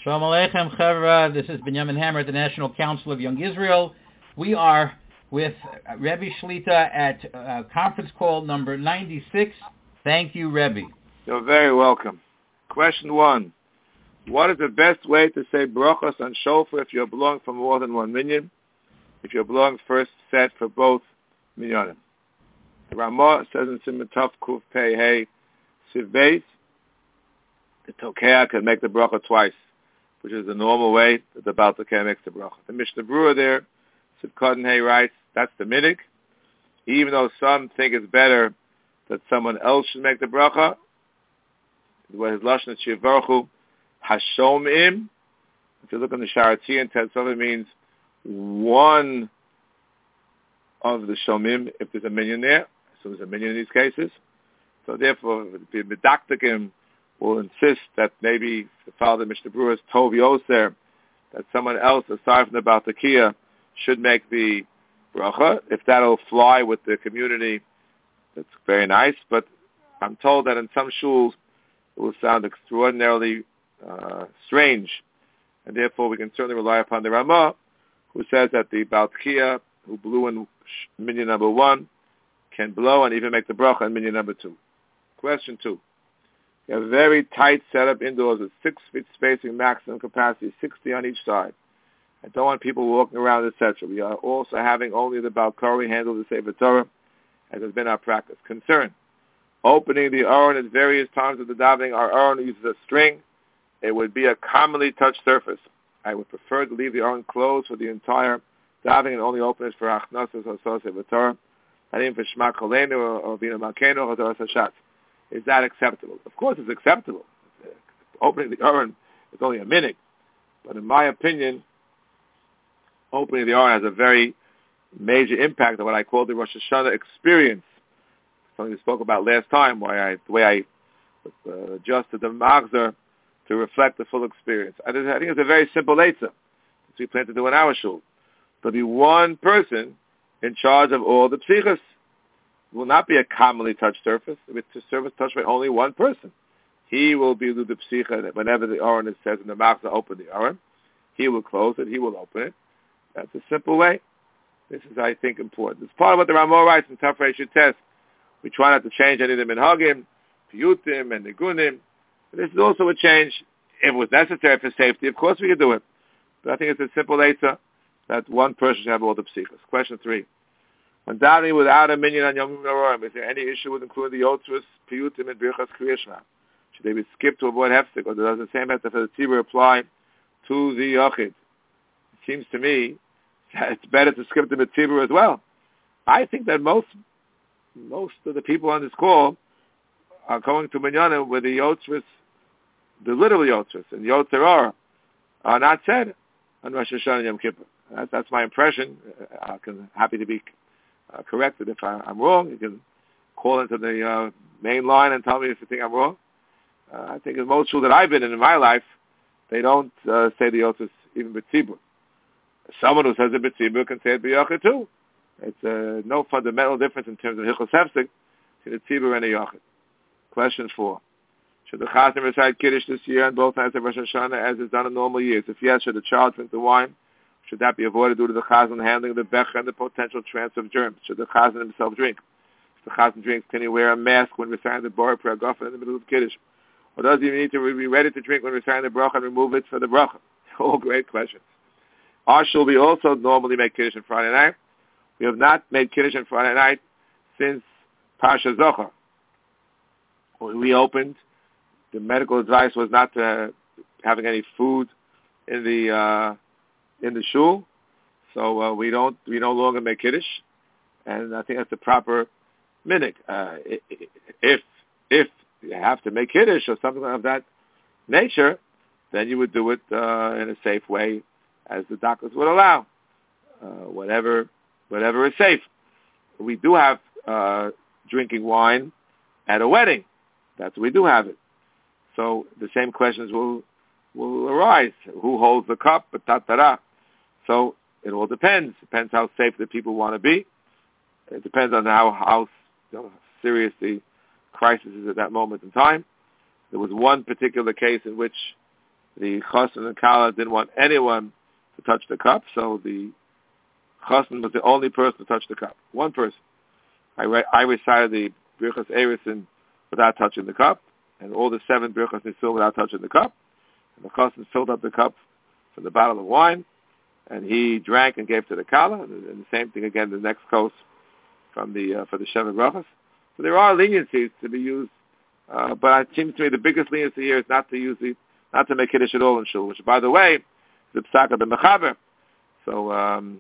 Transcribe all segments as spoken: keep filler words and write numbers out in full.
Shalom Aleichem, Chevra. This is Benjamin Hammer at the National Council of Young Israel. We are with Rebbe Shlita at uh, conference call number ninety-six. Thank you, Rebbe. You're very welcome. Question one. What is the best way to say brachos on shofar if you belong for more than one minyan? If you belong first set for both minyanim. The Ramah says in Siman Tov Kuf Pei Hey Siv Beis, the Tokea can make the bracha twice, which is the normal way that the Baal Tokea makes the bracha. The Mishnah Berurah there, Siv Koden Hey writes, that's the minig. Even though some think it's better that someone else should make the bracha, where his lashon is Shivarchu Hashomim. If you look on the Sharatzi and Tetzavah, it means one of the Shomim, if there's a minyan there. So there's a minyan in these cases. So therefore, the Medaktikim will insist that maybe the father Mishnah Berurah's Tov Yoser, that someone else aside from the Baal Tekiah should make the bracha. If that'll fly with the community, that's very nice. But I'm told that in some shuls it will sound extraordinarily uh, strange, and therefore we can certainly rely upon the Ramah, who says that the Baal Tekiah, who blew in minyan number one, can blow and even make the bracha in minyan number two. Question two. You have a very tight setup indoors with six feet spacing, maximum capacity, sixty on each side. I don't want people walking around, et cetera. We are also having only the Baal Kori handle the Sefer Torah, as has been our practice. Concern. Opening the Aron at various times of the davening. Our Aron uses a string. It would be a commonly touched surface. I would prefer to leave the Aron closed for the entire davening and only open it for Achnasas or Sefer Torah, not even for Shema Kolenu or Vina Malkeinu or Torah Sashat. Is that acceptable? Of course it's acceptable. Opening the Aron is only a minute. But in my opinion, opening the Aron has a very major impact on what I call the Rosh Hashanah experience. Something we spoke about last time, why I, the way I uh, adjusted the Magzer to reflect the full experience. I, just, I think it's a very simple eitzah, which we plan to do in our shul. There'll be one person in charge of all the psichas. It will not be a commonly touched surface. It's a surface touched by only one person. He will be the psicha. Whenever the Aron is says in the Magzer, open the Aron, he will close it, he will open it. That's a simple way. This is, I think, important. It's part of what the Ramah writes in Tafrei Test. We try not to change any of the minhagim, piyutim, and nigunim. This is also a change. If it was necessary for safety, of course we could do it. But I think it's a simple eitzah that one person should have all the psichas. Question three. When davening without a minyan on Yom Noraim, is there any issue with including the yotzros, piyutim, and birchas kriyashma? Should they be skipped to avoid hefsek, or does the same method for the tzibur apply to the yachid? It seems to me that it's better to skip the tzibur as well. I think that most most of the people on this call are going to minyanim where the yotzros, the literal yotzros, and yotzerah are not said on Rosh Hashanah and Yom Kippur. That's, that's my impression. I can happy to be uh, corrected if I, I'm wrong. You can call into the uh, main line and tell me if you think I'm wrong. Uh, I think in most schools that I've been in in my life, they don't uh, say the yotzros even b'tzibur. Someone who says it b'tzibur can say it b'yachid too. It's uh, no fundamental difference in terms of hichos hefsek between the tzibur and the yachid. Question four. Should the chazan recite Kiddush this year on both nights of Rosh Hashanah as is done in normal years? If yes, should the child drink the wine? Should that be avoided due to the chazan handling the becher and the potential transfer of germs? Should the chazan himself drink? If the chazan drinks, can he wear a mask when reciting the Borah Pragafen in the middle of Kiddush? Or does he need to be ready to drink when reciting the bracha and remove it for the bracha? All great questions. Our shul, we also normally make Kiddush on Friday night. We have not made Kiddush on Friday night since Parsha Zohar. When we opened, the medical advice was not to having any food in the uh, in the shul, so uh, we don't we no longer make Kiddush, and I think that's the proper minhag. Uh, if if you have to make Kiddush or something of that nature, then you would do it uh, in a safe way, as the doctors would allow, uh, whatever whatever is safe. We do have uh, drinking wine at a wedding. That's we do have it. So the same questions will will arise. Who holds the cup? But ta-ta-ra. So it all depends. Depends how safe the people want to be. It depends on how how you know, serious the crisis is at that moment in time. There was one particular case in which the chassan and kala didn't want anyone to touch the cup, so the chassan was the only person to touch the cup. One person. I, re- I recited the Birchas Erisin without touching the cup, and all the seven Birchas Nisul without touching the cup. And the chassan filled up the cup from the bottle of wine, and he drank and gave to the kala, and, and the same thing again the next course from the uh, for the Sheva Brachas. So there are leniencies to be used, uh, but it seems to me the biggest leniency here is not to use the, not to make Kiddush at all in shul, which, by the way, is the psak of the mechaber. So, um,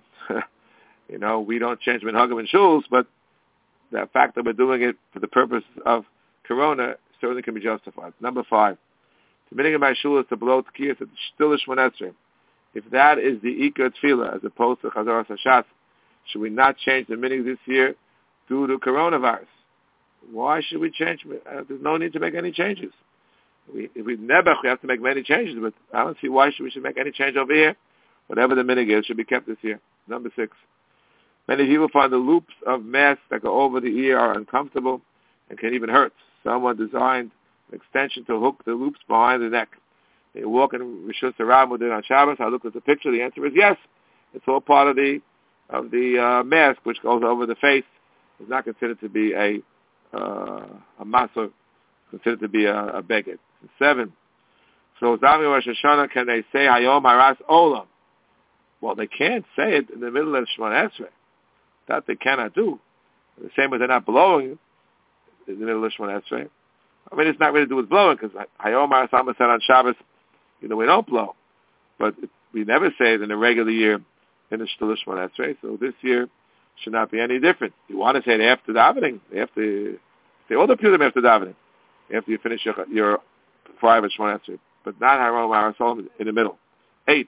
you know, we don't change minhagim in shuls, but the fact that we're doing it for the purpose of Corona certainly can be justified. Number five, the meaning of my shul is to blow tkiyas at still Shmon Esrei. If that is the Ikar Tefillah as opposed to Chazaras HaShatz, should we not change the meaning this year due to coronavirus? Why should we change? Uh, there's no need to make any changes. We, if we never, we have to make many changes, but I don't see why should we should make any change over here. Whatever the meaning is should be kept this year. Number six. Many people find the loops of masks that go over the ear are uncomfortable and can even hurt. Someone designed an extension to hook the loops behind the neck. They walk in Rishus Harabim on Shabbos. I looked at the picture. The answer is yes. It's all part of the of the uh, mask which goes over the face. It's not considered to be a uh, a matzah. It's considered to be a, a beged. Seven. So Zami Rosh Hashanah, can they say Hayom Haras Olam? Well, they can't say it in the middle of Shemon Esrei. That they cannot do. The same as they're not blowing in the middle of Shemon Esrei. I mean, it's not really to do with blowing, because Hayom Haras Olam said on Shabbos, you know, we don't blow. But it, we never say it in a regular year in the Shtul Shemon Esrei. So this year should not be any different. You want to say it after davening. They have to say all the Purim after davening, after you finish your, your private Shemon Esrei. But not Hayom Haras Olam in the middle. Eight.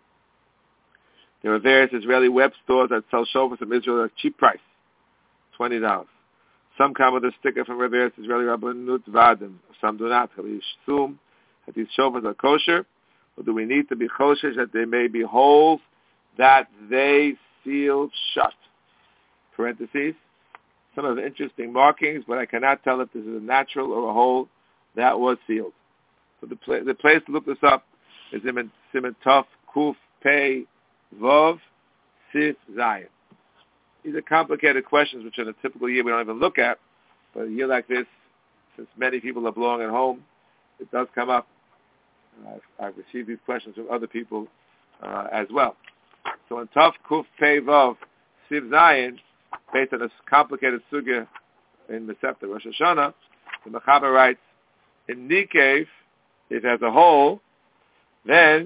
There are various Israeli web stores that sell shofars from Israel at a cheap price, twenty dollars. Some come with a sticker from various Israeli Rabbanut Vadim. Some do not. Can we assume that these shofars are kosher? Or do we need to be kosher that they may be holes that they sealed shut? Parentheses. Some of the interesting markings, but I cannot tell if this is a natural or a hole that was sealed. So the, pla- the place to look this up is in Siman Tov Kuf Pei Vov Sif Zayin. These are complicated questions which in a typical year we don't even look at, but a year like this, since many people are blowing at home, it does come up. I've, I've received these questions from other people uh, as well. So in Tov Kuf Pei Vov Sif Zayin, based on this complicated sugya in the Masechta Rosh Hashanah, the Mechaber writes, in Nikev, if it has a hole, then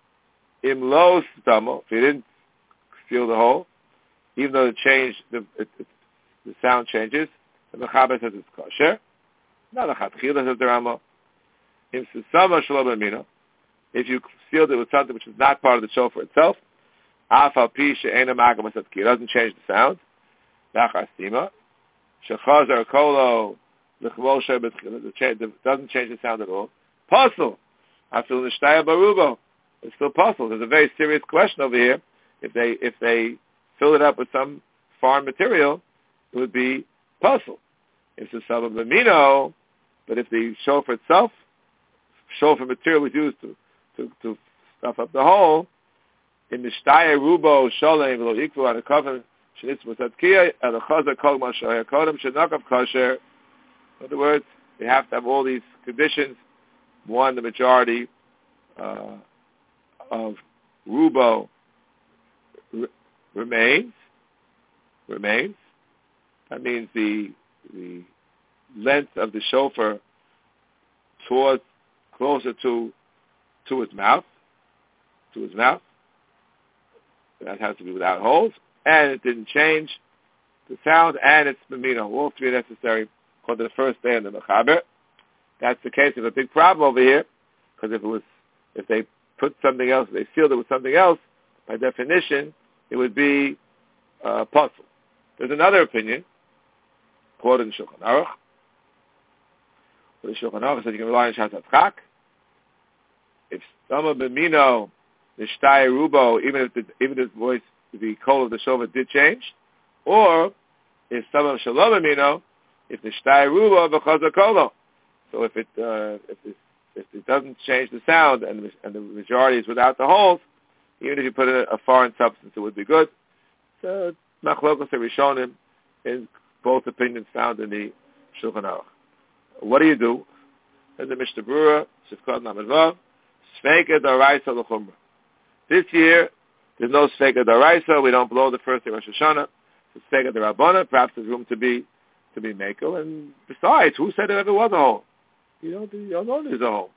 Im lo stamo, if he didn't seal the hole, even though it changed, the, it, it, the sound changes, the Mechaber says it's kosher. Not a chatchila, says the Rambam. Im sesama shalom amino, if you sealed it with something which is not part of the shofar itself, af al pi she'ena magam asatki, it doesn't change the sound. Nachar stima, shechazar kolo l'chvol shebet, it doesn't change the sound at all. Puzzle, afil nishtaya barubo. It's still possible. There's a very serious question over here. If they if they fill it up with some foreign material, it would be puzzle. If it's a sabah b'mino, but if the shofar itself, shofar material was used to, to, to stuff up the hole, in the shtaya rubo sholem v'lo ikvu on a cover shenitzvah tzadkiya and a chazer kol mashoyer kodem shenakav kosher. In other words, they have to have all these conditions. One, the majority uh, of rubo r- remains, remains. That means the the length of the shofar towards closer to to his mouth, to his mouth. That has to be without holes, and it didn't change the sound, and it's bimino. All three are necessary for the first day in the Mechaber. That's the case. There's a big problem over here, because if it was, if they put something else, they sealed it with something else, by definition, it would be uh, puzzle. There's another opinion, quoted in Shulchan Aruch. The Shulchan Aruch says you can rely on Shas Hatzchak. If Stama B'mino, the Shtai Rubo, even if the, even if the voice, the call of the shofar did change, or if Stama Shalom B'mino, if the Shtai Rubo V'chazar Kolo. So if it uh, if it's if it doesn't change the sound and the, and the majority is without the holes, even if you put a, a foreign substance, it would be good. So, Machlokos Rishonim in both opinions found in the Shulchan Aruch. What do you do? In the Mishnah Berurah, Sifkot Lamed Vav, Sfeika D'Oraisa L'Chumra. This year, there's no Sfeika D'Oraisa. We don't blow the first day of Rosh Hashanah. It's Sfeika D'Rabbana. Perhaps there's room to be to be Mekel. And besides, who said there ever was a hole? You don't, you don't know there's a hole.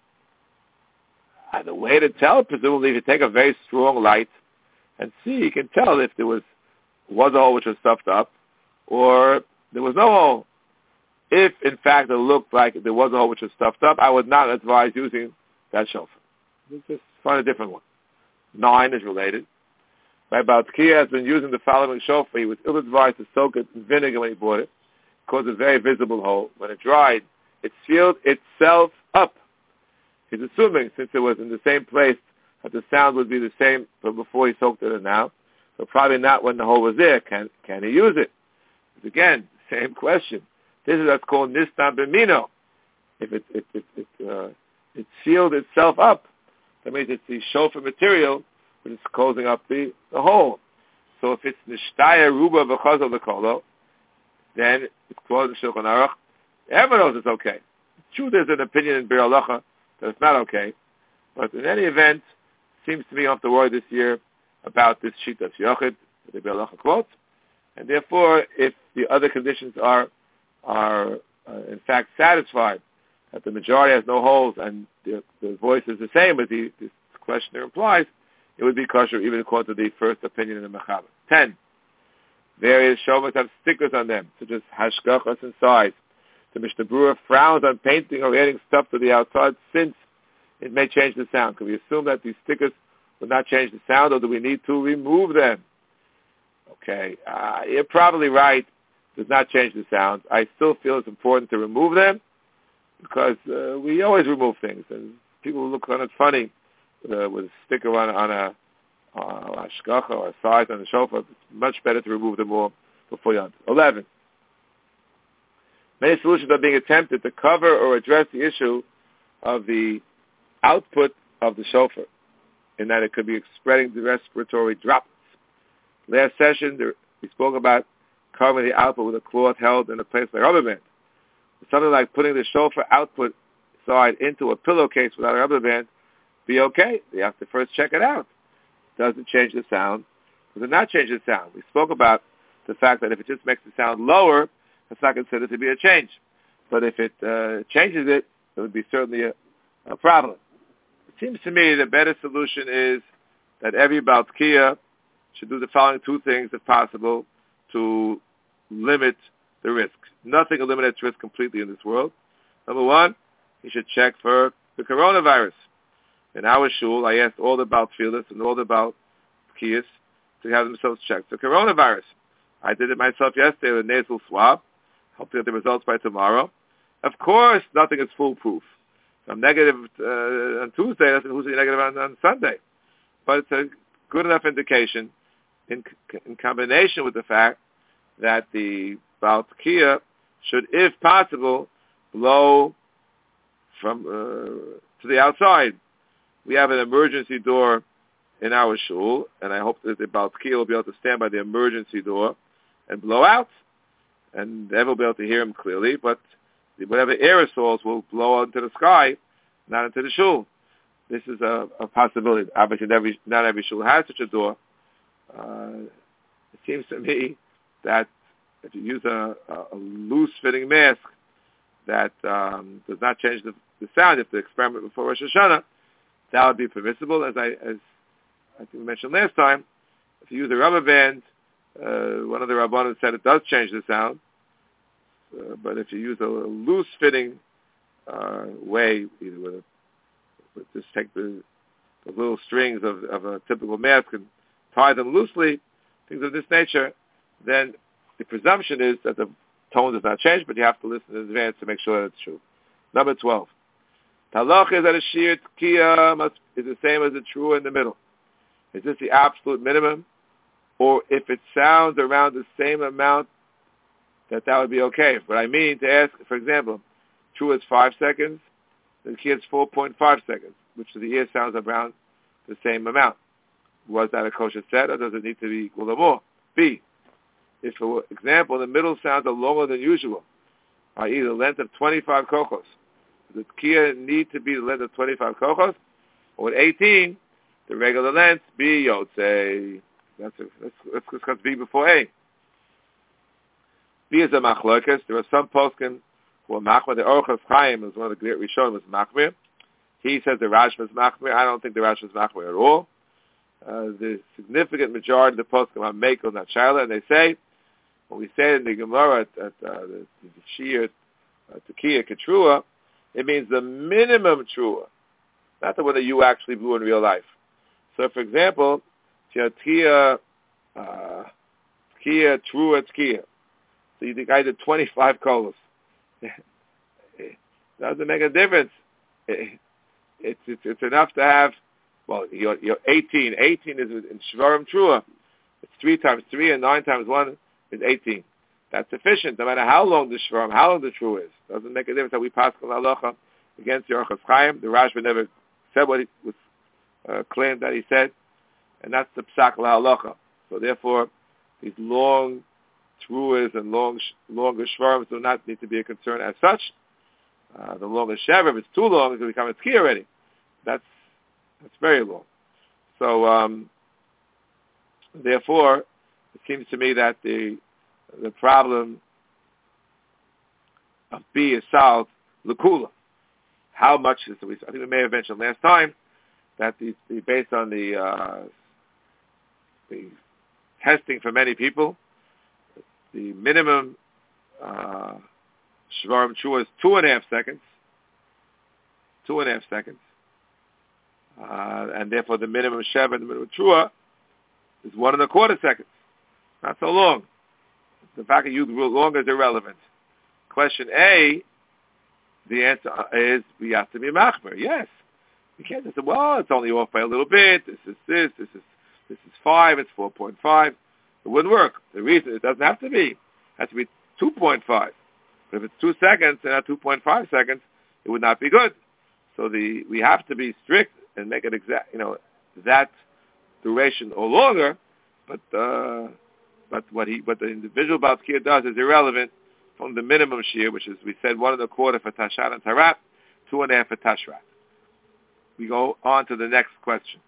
And the way to tell, presumably, if you take a very strong light and see, you can tell if there was was a hole which was stuffed up, or there was no hole. If, in fact, it looked like there was a hole which was stuffed up, I would not advise using that shofar. Let's just find a different one. Nine is related. Rabbi Baltkiya has been using the following shofar. He was ill-advised to soak it in vinegar when he bought it. It caused a very visible hole. When it dried, it sealed itself up. He's assuming, since it was in the same place, that the sound would be the same from before he soaked it and now. So probably not when the hole was there. Can can he use it? It's again, same question. This is what's called nistam b'mino. If it it it it, uh, it sealed itself up, that means it's the shofar material which is closing up the, the hole. So if it's nishtaya ruba v'chazal v'kolo, then it's closed in Shulchan Aruch. Everyone knows it's okay. True, there's an opinion in Bir Halacha that it's not okay, but in any event, it seems to me you don't have to worry this year about this sheet of Yochid, the Bir Halacha quotes, and therefore, if the other conditions are are uh, in fact satisfied, that the majority has no holes and the, the voice is the same as the, this questioner implies, it would be kosher even according to the first opinion in the Mechaber. Ten, various shofars have stickers on them, such as hashgachas and size. The Mishnah Berurah frowns on painting or adding stuff to the outside since it may change the sound. Can we assume that these stickers will not change the sound, or do we need to remove them? Okay, uh, you're probably right. Does not change the sound. I still feel it's important to remove them because uh, we always remove things, and people look on it funny uh, with a sticker on, on a uh, ashkacha or a size on the shofar. It's much better to remove them all before you. Eleven. Many solutions are being attempted to cover or address the issue of the output of the shofar, in that it could be spreading the respiratory droplets. Last session, there, we spoke about covering the output with a cloth held in a place like a rubber band. Something like putting the shofar output side into a pillowcase without a rubber band be okay. You have to first check it out. Does it change the sound? Does it not change the sound? We spoke about the fact that if it just makes the sound lower, it's not considered to be a change. But if it uh, changes it, it would be certainly a, a problem. It seems to me the better solution is that every Baltkiya should do the following two things, if possible, to limit the risk. Nothing eliminates risk completely in this world. Number one, he should check for the coronavirus. In our shul, I asked all the Baltfilas and all the Baltkiyas to have themselves checked for coronavirus. I did it myself yesterday with a nasal swab. Hope to get the results by tomorrow. Of course, nothing is foolproof. If I'm negative uh, on Tuesday, doesn't mean negative on, on Sunday. But it's a good enough indication in, in combination with the fact that the Baltkiya should, if possible, blow from uh, to the outside. We have an emergency door in our shul, and I hope that the Baltkiya will be able to stand by the emergency door and blow out, and everyone will be able to hear him clearly, but whatever aerosols will blow into the sky, not into the shul. This is a, a possibility. Obviously, every, not every shul has such a door. Uh, it seems to me that if you use a, a loose-fitting mask that um, does not change the, the sound, if the experiment before Rosh Hashanah, that would be permissible. As I as I think we mentioned last time, if you use a rubber band, uh, one of the Rabbanim said it does change the sound. Uh, but if you use a, a loose-fitting uh, way, either with, a, with just take the, the little strings of, of a typical mask and tie them loosely, things of this nature, then the presumption is that the tone does not change, but you have to listen in advance to make sure that it's true. Number twelve. Talach is that a sheer tkiya must is the same as a true in the middle. Is this the absolute minimum? Or if it sounds around the same amount, that that would be okay. What I mean to ask, for example, true is five seconds, The Tkiya is four point five seconds, which to the ear sounds around the same amount. Was that a kosher set, or does it need to be equal or more? B, if, for example, the middle sounds are longer than usual, that is the length of twenty-five kochos, does the Tkiya need to be the length of twenty-five kochos? Or with eighteen, the regular length, B, Yotzei. That's a, let's, let's discuss B before A. B is a machlokas. There are some poskim who are machmir. The Orchos Chaim is one of the great Rishonim, was machmir. He says the Rashba is machmir. I don't think the Rashba is machmir at all. Uh, the significant majority of the poskim are mekel, not shaila, and they say, when we say in the Gemara at, at uh, the, the Shir, uh, Tekiya Ketrua, it means the minimum trua, not the one that you actually blew in real life. So, for example, Tekiya, uh, Tekiya, Trua, Tekiya. So you think I did twenty-five kolos. It doesn't make a difference. It, it's, it's it's enough to have, well, you're, you're eighteen. eighteen is in Shvarim Trua. It's three times three, and nine times one is eighteen. That's sufficient, no matter how long the Shvarim, how long the Trua is. Doesn't make a difference how we pass on halacha against the Orchos Chaim. The Rashba never said what he was uh, claimed that he said, and that's the psak halacha. So therefore, these long truas and long, longer shvarms do not need to be a concern as such. Uh, the longer shever, if it's too long, it's going to become a tzki already. That's that's very long. So um, therefore, it seems to me that the the problem of B is solved l'kula. How much is the? I think we may have mentioned last time that the, the based on the uh, the testing for many people, the minimum uh, shvarim trua is two and a half seconds. Two and a half seconds. Uh, and therefore the minimum sheva and the minimum trua is one and a quarter seconds. Not so long. The fact that you grew longer is irrelevant. Question A, the answer is we have to be machmer. Yes. You can't just say, well, it's only off by a little bit. This is this. This is this is five. It's four point five. It wouldn't work. The reason it doesn't have to be. It has to be two point five. But if it's two seconds and not two point five seconds, it would not be good. So the we have to be strict and make it exact, you know, that duration or longer. But uh, but what he what the individual Baal Tekiya does is irrelevant from the minimum shear, which is we said one and a quarter for Tashat and Tarat, two and a half for Tashrat. We go on to the next question.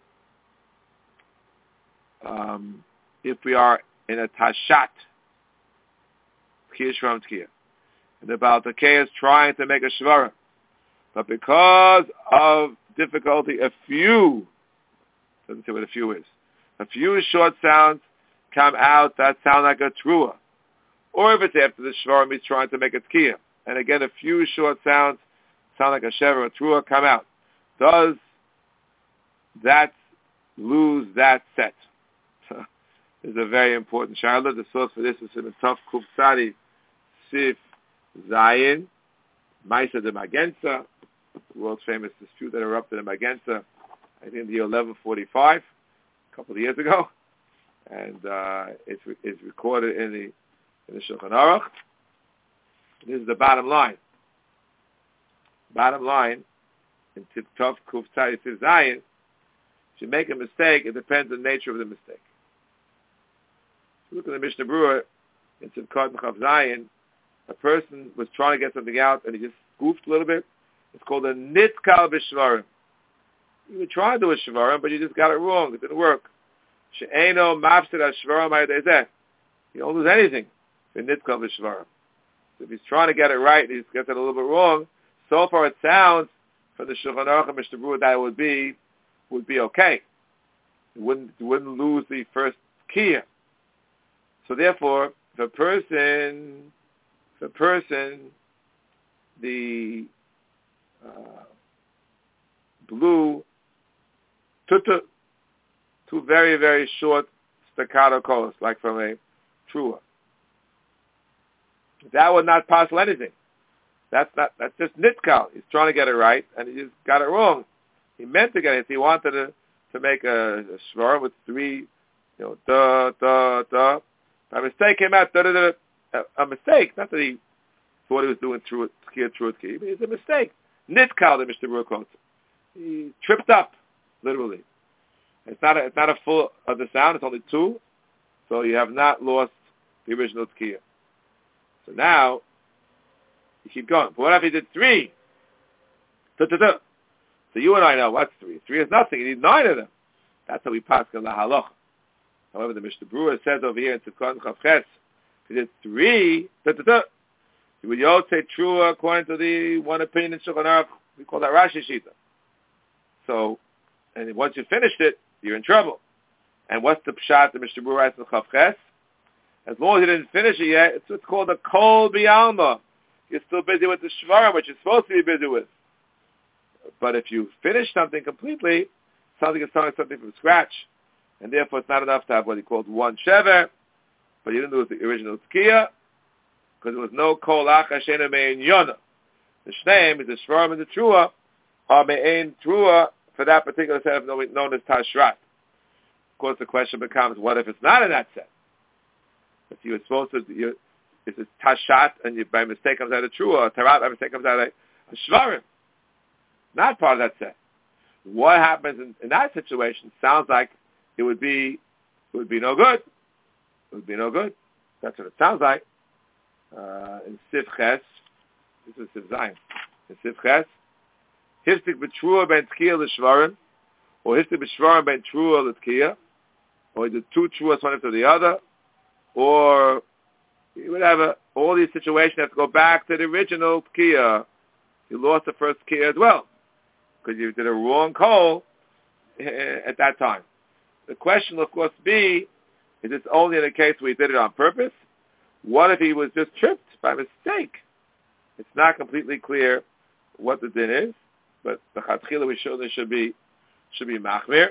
Um, if we are in a Tashat, Tekiya Shvarim Tekiya, and the Baal Tekiya is trying to make a Shvarim, but because of difficulty, a few, doesn't say what a few is, a few short sounds come out that sound like a Trua. Or if it's after the Shvarim, he's trying to make a Tekiya. And again, a few short sounds sound like a Shever or a Trua come out. Does that lose that set? This is a very important shaila. The source for this is in the Tov Kuf Tzadi Sif Zayin, Maisa de Magenza, the world's famous dispute that erupted in Magenza, I think in the year eleven forty-five, a couple of years ago. And uh, it's, it's recorded in the in the Shulchan Aruch. This is the bottom line. Bottom line, in Tov Kuf Tzadi Sif Zayin, if you make a mistake, it depends on the nature of the mistake. If you look at the Mishnah Berurah in Simchat Chav Zayin, a person was trying to get something out and he just goofed a little bit. It's called a nitkal b'shvarim. You were trying to do a shvarim, but you just got it wrong. It didn't work. She'eno mafsid ha-shvarim ha'yadezeh. You don't lose anything in nitkal b'shvarim. So if he's trying to get it right and he gets it a little bit wrong, so far it sounds from the Shulchan Aruch and Mishnah Berurah that it would be would be okay. You wouldn't you wouldn't lose the first kiyah. So therefore, if a person, if a person, the uh, blew two, two, two very, very short staccato calls, like from a trua, that would not passel anything. That's not. That's just nitkal. He's trying to get it right, and he just got it wrong. He meant to get it. He wanted to to make a, a shvar with three, you know, da da da. A mistake came out. Da, da, da, a, a mistake. Not that he thought he was doing true Tekiya, true Tekiya. It's a mistake. Nitkal, the Mishnah Berurah quotes. He tripped up, literally. It's not a, it's not a full of the sound, it's only two. So you have not lost the original Tkiya. So now, you keep going. But what if he did three? Da-da-da. So you and I know what's three. Three is nothing. You need nine of them. That's how we pass the halacha. However, the Mishnah Berurah says over here in Tzidkon Chavches, he did three, da-da-da. You would say true according to the one opinion in Shulchan Aruch. We call that Rashi Shita. So, and once you finished it, you're in trouble. And what's the pshat the Mishnah Berurah writes in Chavches? As long as you didn't finish it yet, it's what's called a kol b'yalma. You're still busy with the shvarim, which you're supposed to be busy with. But if you finish something completely, something is starting something from scratch. And therefore it's not enough to have what he called one shever, but you didn't do the original tkiya, because there was no kol acha shena me'en yona. The shneim is the shvarim and the trua, are me'en trua for that particular set of known as tashrat. Of course the question becomes, what if it's not in that set? If you were supposed to, you, if it's tashat and you by mistake comes out of trua, or tarat by mistake comes out of a shvarim, not part of that set. What happens in, in that situation sounds like it would be it would be no good. It would be no good. That's what it sounds like. Uh, in Sif Ches, this is Sif Zayin. In Sif Ches, Histik b'trua ben tkiya l'shvarim, or Histik b'shvarim ben trua l'tkiya, or the two truas one after the other, or whatever. All these situations have to go back to the original tkiya. You lost the first tkiya as well, because you did a wrong call at that time. The question will, of course, be, is this only in a case where he did it on purpose? What if he was just tripped by mistake? It's not completely clear what the din is, but the chatchila we surely should be should be machmir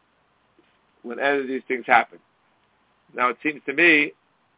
when any of these things happen. Now, it seems to me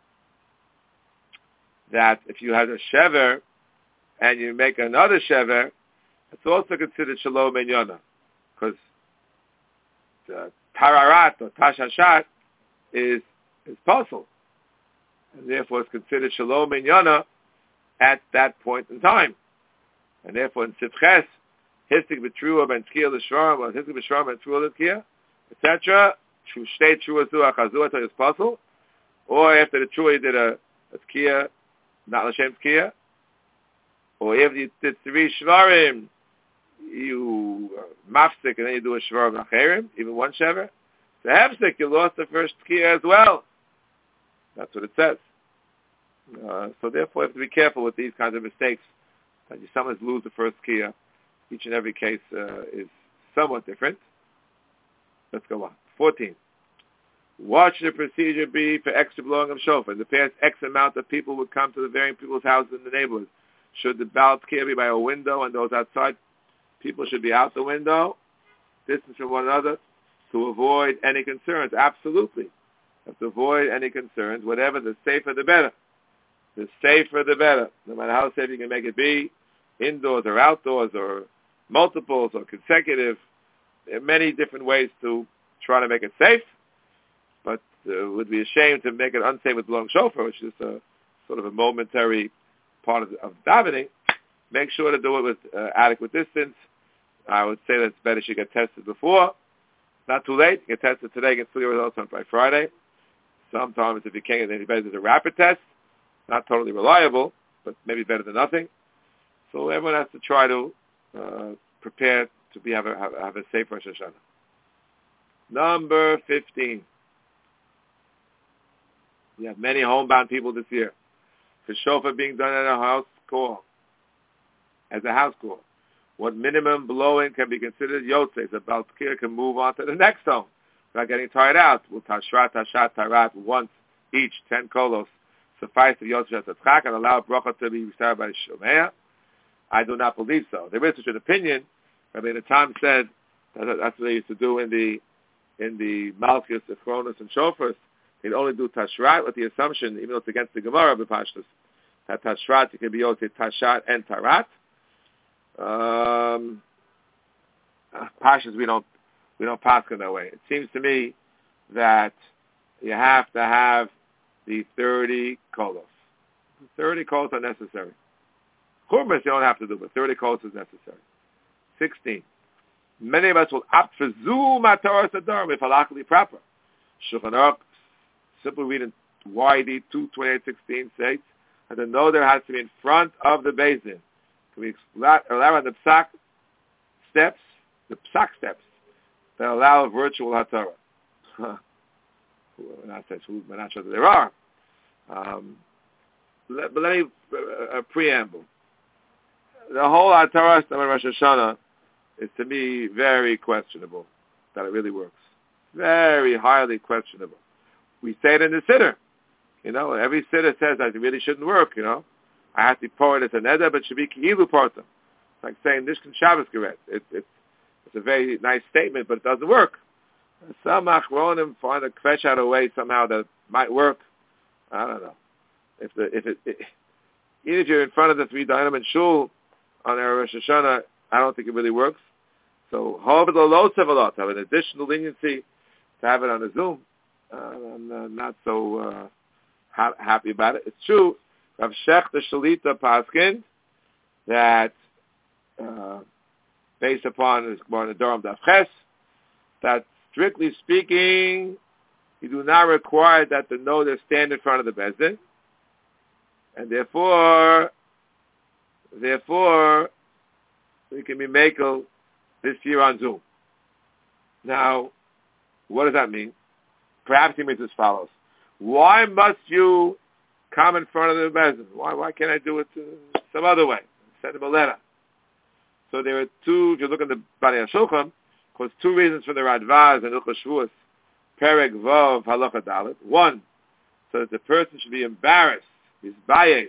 that if you have a shever and you make another shever, it's also considered shalom and yona, because the tararat or tashashat is is possible, and therefore it's considered shalom and yona at that point in time, and therefore in sifches histik b'trua ben tkiya l'shvarim or histik b'shvarim ben trua l'tkiya, et cetera. Shtei trua zuach hazuah is possible, or after the trua you did a, a tkiya, not l'shem tkiya, or if you did three shvarim, you uh, mafsik and then you do a shvarim acherim, even one shever. So hefsik, you lost the first tkiya as well. That's what it says. Uh, so therefore, you have to be careful with these kinds of mistakes. That you sometimes lose the first tkiya. Each and every case uh, is somewhat different. Let's go on. fourteen. What should the procedure be for extra blowing of shofar? In the past, X amount of people would come to the varying people's houses in the neighborhood. Should the bal tkiya be by a window and those outside people should be out the window, distance from one another, to avoid any concerns? Absolutely. You have to avoid any concerns. Whatever, the safer the better. The safer the better. No matter how safe you can make it be, indoors or outdoors or multiples or consecutive. There are many different ways to try to make it safe, but uh, it would be a shame to make it unsafe with blowing shofar, which is a, sort of a momentary part of, of davening. Make sure to do it with uh, adequate distance. I would say that it's better you get tested before. Not too late. Get tested today, get full results on by Friday. Sometimes if you can't get any better, there's a rapid test. Not totally reliable, but maybe better than nothing. So everyone has to try to uh, prepare to be have a, have, have a safe Rosh Hashanah. Number fifteen. You have many homebound people this year. For shofar being done at a house call, as a house call, what minimum blowing can be considered yotzei? The bal tkiya can move on to the next home without getting tired out. Will tashrat, tashat, tarat once each, ten kolos, suffice to yotzei tzachak and allow bracha to be recited by the shomea? I do not believe so. There is such an opinion. Rabbi Natan said that that's what they used to do in the in the Malchus, the Chronos, and Shofars. They'd only do Tashrat with the assumption, even though it's against the Gemara, B'Pashtus, that Tashrat can be Yotzei Tashat and Tarat. Um, Pashas we don't we don't pass in that way. It seems to me that you have to have the thirty kolos. thirty kolos are necessary. Churmas you don't have to do, but thirty coats is necessary. Sixteen. Many of us will opt for Zu Mataras Adarim if halachically proper. Shulchan Aruch, simple reading Y D two twenty-eight sixteen states that the noder has to be in front of the basin. Can we allow on the psak steps, the psak steps that allow virtual haTorah? We're not, we're not sure that there are. Um, let, but let me uh, a preamble. The whole haTorah of Rosh Hashanah is to me very questionable that it really works. Very highly questionable. We say it in the siddur. You know, every siddur says that it really shouldn't work, you know. I have to pour it as a neder, but it should be ki'ilu parta. It's like saying Nishkan Shabbos Geret. It, it, it's a very nice statement, but it doesn't work. Some achronim find a kvesh out a way somehow that might work. I don't know. If the if it, it even if you're in front of the three dayanim in shul on Erev Rosh Hashanah, I don't think it really works. So, however, the low sevalot have an additional leniency to have it on a Zoom. Uh, I'm uh, not so uh, ha- happy about it. It's true. Rav Shech the Shalita Paskin that uh, based upon his Gemara Nedarim Daf Ches, that strictly speaking, you do not require that the noder stand in front of the bezdin, and therefore, therefore, we can be makel this year on Zoom. Now, what does that mean? Perhaps he means as follows: why must you come in front of the bezdin? Why, why can't I do it uh, some other way? Send him a letter. So there are two. If you look at the Bani HaShulchan, because two reasons for the Radvaz and Ilchos Shavuos, Perek Vav Halacha Dalet. One, so that the person should be embarrassed. He's bayesh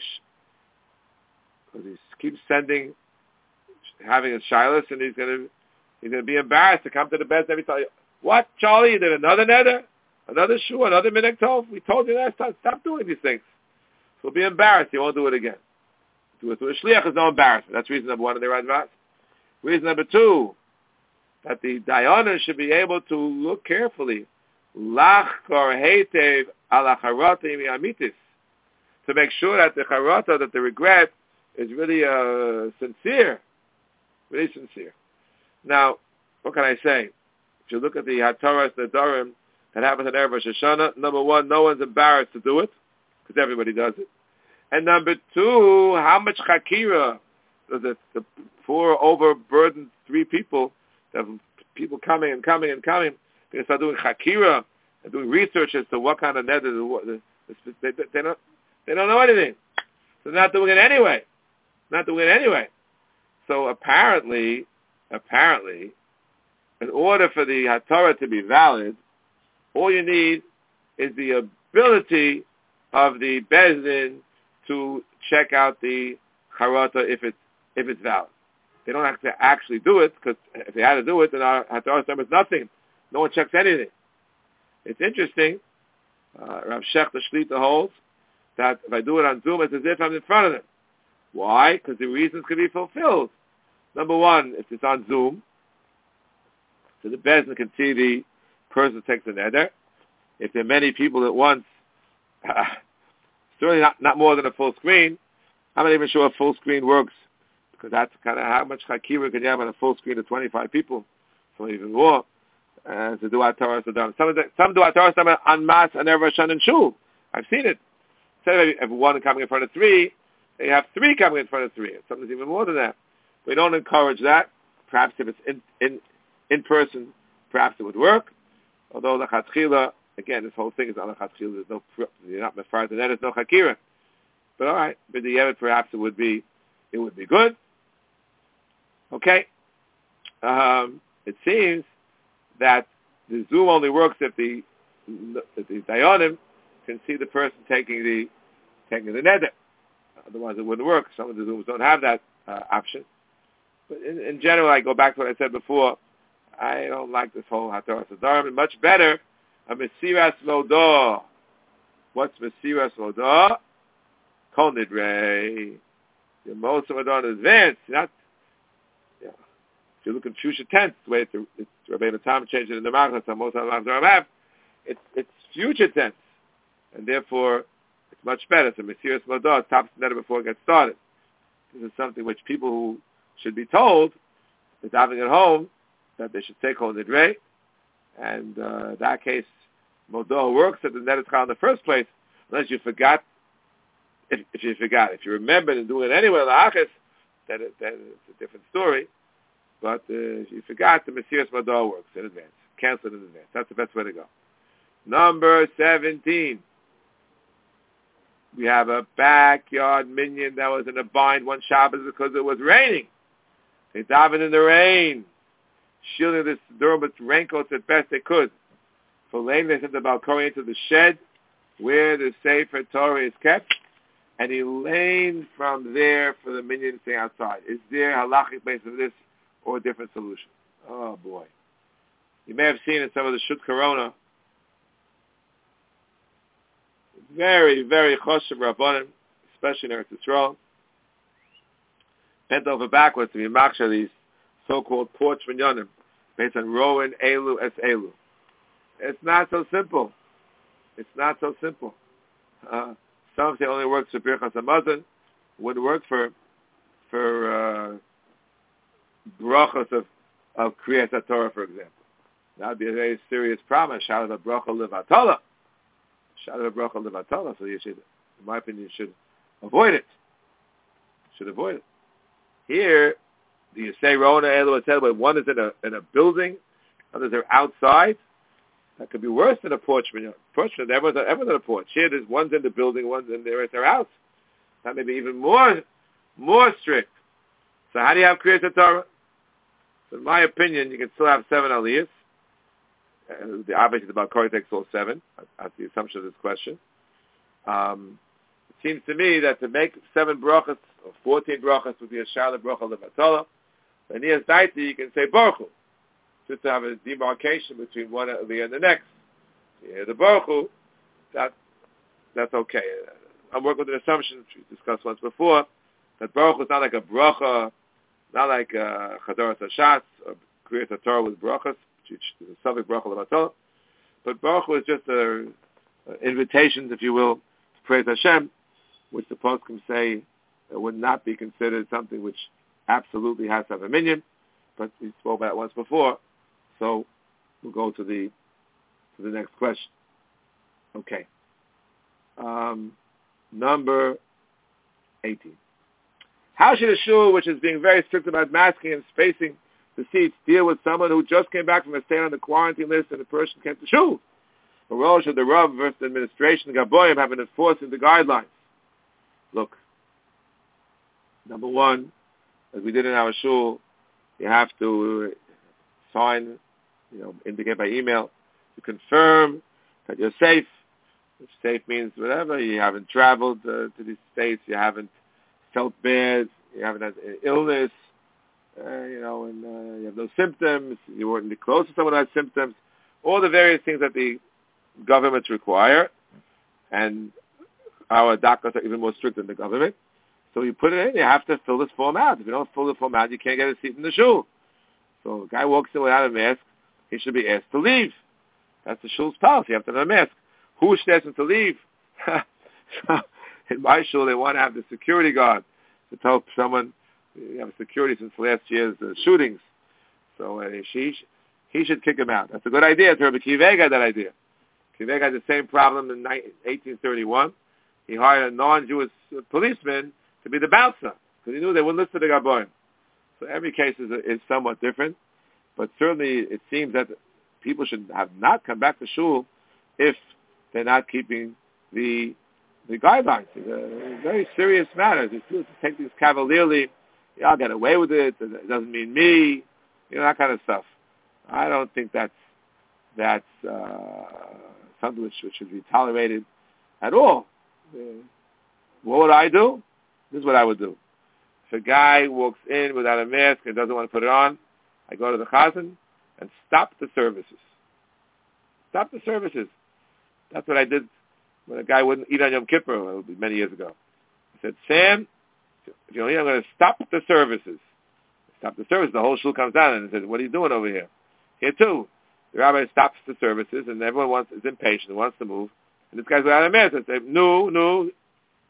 because he keeps sending, having a shilas, and he's going to he's going to be embarrassed to come to the bezdin every time. What, Charlie? You did another neder, another shoe, another minhag tov? We told you last time. Stop doing these things. So he'll be embarrassed. He won't do it again. Do it to a shliach is no embarrassment. That's reason number one in the Radvaz. Reason number two, that the dayanan should be able to look carefully, lach kor heitev ala charata amitis, to make sure that the charata, that the regret, is really uh, sincere, really sincere. Now, what can I say? If you look at the haTorah Nedarim that happens at Erev Rosh Hashanah, number one, no one's embarrassed to do it, because everybody does it. And number two, how much chakira does it, the four overburdened three people, have people coming and coming and coming, they start doing chakira and doing research as to what kind of net is, they, they, they, don't, they don't know anything. So they're not doing it anyway. Not doing it anyway. So apparently, apparently, in order for the haTorah to be valid, all you need is the ability of the bezdin to check out the charata if it's if it's valid. They don't have to actually do it, because if they had to do it, then our haTorah is nothing. No one checks anything. It's interesting. Uh, Rav Shech the Shlita holds that if I do it on Zoom, it's as if I'm in front of them. Why? Because the reasons can be fulfilled. Number one, if it's on Zoom, so the bezdin can see the person who takes the neder. If there are many people at once, uh, certainly not, not more than a full screen. I'm not even sure a full screen works, because that's kind of how much chakira can you have on a full screen of twenty-five people, so even more. Uh, to do haTorah Nedarim. Some of the, some do haTorah Nedarim en masse and Erev Rosh Hashanah and shul. I've seen it. Instead of if one coming in front of three, they have three coming in front of three. Sometimes even more than that. We don't encourage that. Perhaps if it's in in, in person, perhaps it would work. Although the chatchila, again, this whole thing is on the chatchila. There's no, you're not mefarad, and then there's no chakira. But all right, but the Yevet, perhaps it would be, it would be good. Okay. Um, it seems that the Zoom only works if the if the dayanim can see the person taking the taking the neder. Otherwise, it wouldn't work. Some of the Zooms don't have that uh, option. But in, in general, I go back to what I said before. I don't like this whole haTorah Nedarim. Much better a mesiras lodah. What's mesiras lodah? Kol nidrei. The most of it on advance. Not. Yeah. If you look at future tense, the way it's, it's Rabbeinu Tam changed it in the Machnas, most of the have, it's it's future tense, and therefore it's much better. So mesiras lodah stops the neder before it gets started. This is something which people who should be told, is davening at home, that they should take home the Nidrei. And uh, in that case, Modoh works at the Netzchal in the first place, unless you forgot. If, if you forgot, if you remembered and doing it anyway, La'achis, then, it, then it's a different story. But uh, if you forgot, the Mesiras Modoh works in advance. Cancel it in advance. That's the best way to go. Number seventeen. We have a backyard minion that was in a bind one Shabbos because it was raining. They davened in the rain, shielding this Durham with raincoats as best they could. For laying they sent the Balkori into the shed where the Sefer Torah is kept, and he laned from there for the minion to stay outside. Is there halachic basis of this or a different solution? Oh boy. You may have seen in some of the Shut Corona, very, very choshev rabbanim, especially in Eretz Yisrael, bent over backwards to be maksha these so-called porch minyanim based on Rowan Elu es Elu. It's not so simple. It's not so simple. Uh, some say it only works for Birchas Hamazon. Wouldn't work for for uh, brachos of of Kriyas HaTorah, for example. That would be a very serious problem. Shalom bracha levatala. Shalom bracha levatala. So you should, in my opinion, you should avoid it. Should avoid it. Here, do you say Rona Elu Etel when one is in a in a building, others are outside? That could be worse than a porch. Porch, everyone's, everyone's on a porch. Here, there's one's in the building, one's in there at their house. That may be even more more strict. So how do you have Kriyas HaTorah? So in my opinion, you can still have seven aliyahs. Uh, the obviously the Balkori takes all seven. That's the assumption of this question. Um, it seems to me that to make seven brachas or fourteen brachas would be a shalom bracha levatala. And Nias Daiti, you can say Baruch Hu, just to have a demarcation between one aliyah and the next. Yeah, the Baruch Hu, that that's okay. I'm working with an assumption, which we discussed once before, that Baruch Hu is not like a bracha, not like a Chadaras Hashatz or Kriyas HaTorah with brachas, which is a subject bracha levatala. But Baruch Hu is just a, a invitations, if you will, to praise Hashem, which the poskim say uh, would not be considered something which absolutely has to have a minyan. But we spoke about it once before, so we'll go to the to the next question. Okay. Um, number eighteen. How should a shul, which is being very strict about masking and spacing the seats, deal with someone who just came back from a stay on the quarantine list and the person came to shul? The role should the Rav versus the administration, the Gaboyim, have been enforcing the guidelines. Look, number one, as we did in our shul, you have to sign, you know, indicate by email to confirm that you're safe. Which safe means whatever. You haven't traveled uh, to these states. You haven't felt bad. You haven't had illness. Uh, you know, and uh, you have no symptoms. You weren't close to someone who had symptoms. All the various things that the governments require, and our doctors are even more strict than the government. So you put it in. You have to fill this form out. If you don't fill the form out, you can't get a seat in the shul. So a guy walks in without a mask, he should be asked to leave. That's the shul's policy. You have to have a mask. Who should ask him to leave? So in my shul, they want to have the security guard to tell someone, you have security since last year's uh, shootings. So uh, she, he should kick him out. That's a good idea. Rabbi Akiva had that idea. Akiva had the same problem in eighteen thirty-one. He hired a non-Jewish policeman to be the bouncer because he knew they wouldn't listen to the Gaboim. So every case is, is somewhat different, but certainly it seems that people should have not come back to shul if they're not keeping the the guidelines. It's a very serious matter. If you take things cavalierly, yeah, I'll get away with it. It doesn't mean me. You know, that kind of stuff. I don't think that's that's uh, something which, which should be tolerated at all. Uh, what would I do? This is what I would do. If a guy walks in without a mask and doesn't want to put it on, I go to the chazan and stop the services. Stop the services. That's what I did when a guy wouldn't eat on Yom Kippur many years ago. I said, Sam, if you're here, I'm going to stop the services. Stop the services. The whole shul comes down and says, what are you doing over here? Here too. The rabbi stops the services and everyone wants is impatient and wants to move. And this guy's without a mask. I say, no, no,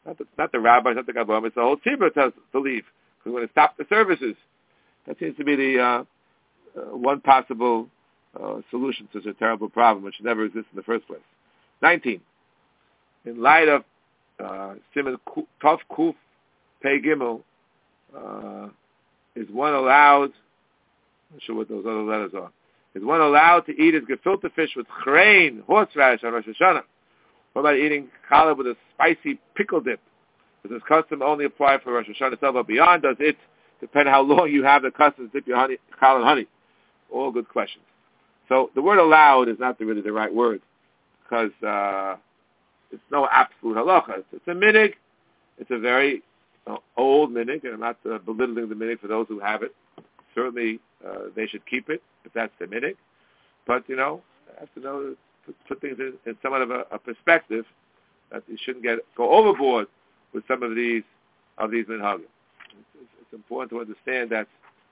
Not the, not the rabbis, not the gabbam. It's the whole tzibur tells to leave because we're going to stop the services. That seems to be the uh, uh, one possible uh, solution to such a terrible problem, which never exists in the first place. nineteen. In light of uh, Siman Tov Kuf Pei Gimel, uh, is one allowed? I'm not sure what those other letters are. Is one allowed to eat his gefilte fish with chrein, horseradish on Rosh Hashanah? What about eating challah with a spicy pickle dip? Does this custom only apply for Rosh Hashanah itself or beyond? Does it depend how long you have the custom to dip your honey, challah and honey? All good questions. So the word allowed is not really the right word because uh, it's no absolute halacha. It's, it's a minig. It's a very uh, old minig, and I'm not uh, belittling the minig for those who have it. Certainly uh, they should keep it if that's the minig. But, you know, I have to know put, put things in, in somewhat of a, a perspective that you shouldn't get go overboard with some of these of these minhagim. It's, it's important to understand that